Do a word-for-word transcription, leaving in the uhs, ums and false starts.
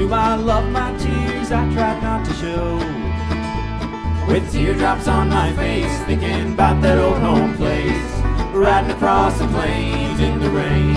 through my love, my tears I tried not to show. With teardrops on my face, thinking about that old home place, riding across the plains in the rain.